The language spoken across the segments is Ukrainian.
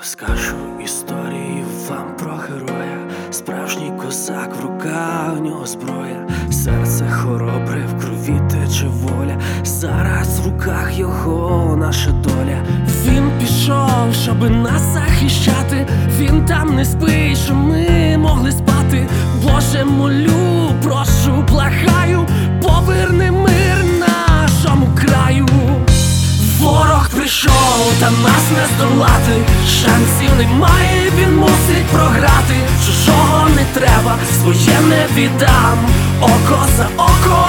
Розкажу історію вам про героя. Справжній козак, в руках у нього зброя. Серце хоробре, в крові тече воля. Зараз в руках його наша доля. Він пішов, щоби нас захищати. Він там не спить, щоб ми могли спати. Боже, молю, прошу, благаю, поверни мир нашому краю. Ворог прийшов, та нас не здолати. Шансів немає, він мусить програти. Чужого не треба, своє не віддам, око за око.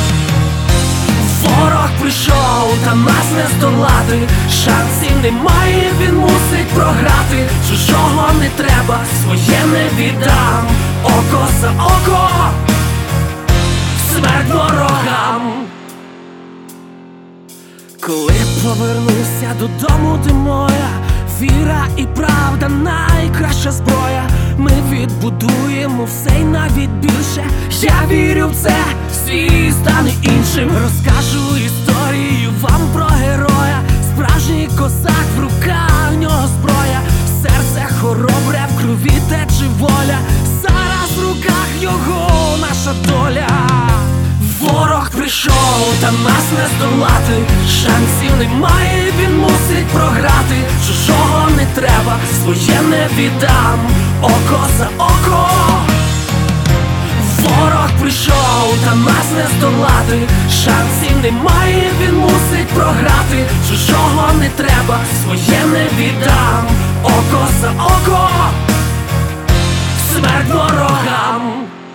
Ворог прийшов, та нас не здолати. Шансів немає, він мусить програти. Чужого не треба, своє не віддам, око за око. Смерть ворогам. Коли повернуся додому, ти моя віра і правда найкраща зброя. Ми відбудуємо все й навіть більше. Я вірю в це, світ стане іншим. Розкажу історію вам про героя. Справжній козак, в руках в нього зброя. Серце хоробре, в крові тече воля. Зараз в руках його наша доля. Ворог прийшов, та нас не здолати. Шансів немає, він мусить програти. Чужого не треба, своє не віддам, око за око. Ворог прийшов, та нас не здолати. Шансів немає, він мусить програти. Чужого не треба, своє не віддам, око за око. Смерть ворогам.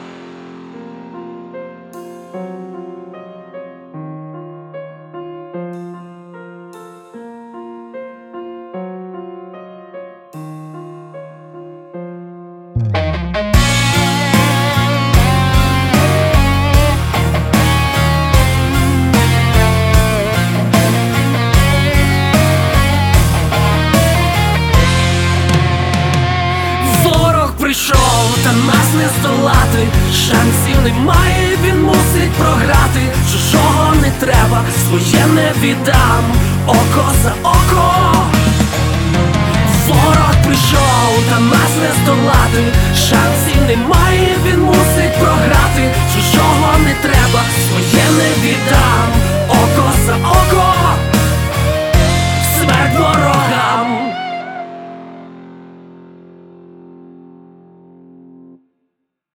Прийшов, та нас не здолати. Шансів немає, він мусить програти. Чужого не треба, своє не віддам, око за око. Ворог прийшов, та нас не здолати. Шансів немає, він мусить програти. Чужого не треба, своє не віддам, око за око. Смерть ворогам.